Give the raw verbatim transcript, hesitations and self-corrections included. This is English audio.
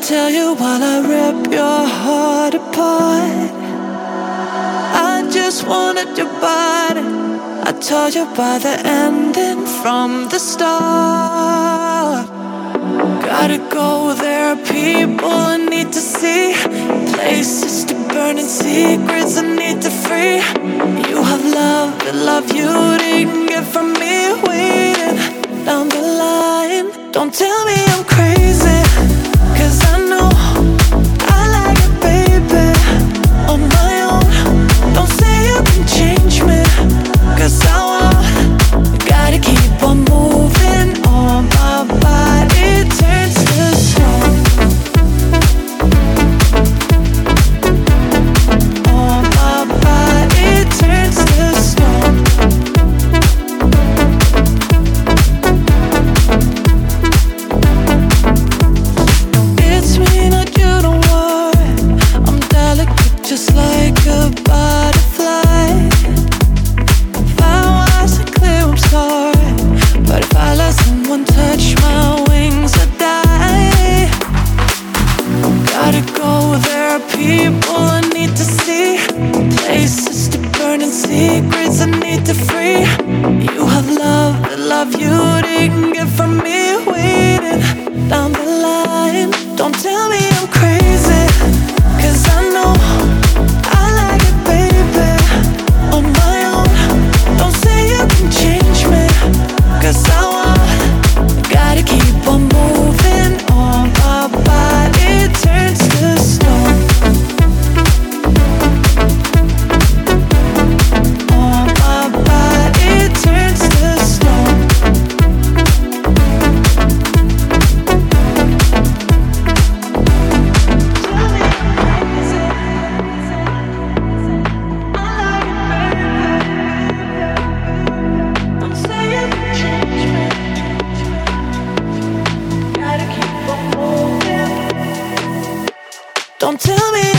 tell you while I rip your heart apart. I just wanted your body. I told you by the ending from the start. Gotta go, there are people I need to see, places to burn and secrets I need to free. You have love, the love you didn't get from me, waiting down the line. Don't tell me I'm crazy, 'cause I know I like it, baby, on my own. Don't say you can change me, 'cause I won't. Gotta keep on moving on, my body turns to stone. On my body turns to stone. It's me, not you, don't worry. I'm delicate just like a butterfly. If I wasn't clear, I'm sorry, but if I let someone touch my wings, I die. Gotta go, there are people I need to see, places to burn and secrets I need to free. You have love, the love you didn't get from me, waiting down the line. Don't tell me I'm crazy, 'cause I know I like it, baby, on my own. Don't say you can change me, 'cause I won't. Gotta keep on moving on, my body turns to stone. On my body turns to stone. Don't say you can change me. Gotta keep on moving. Don't tell me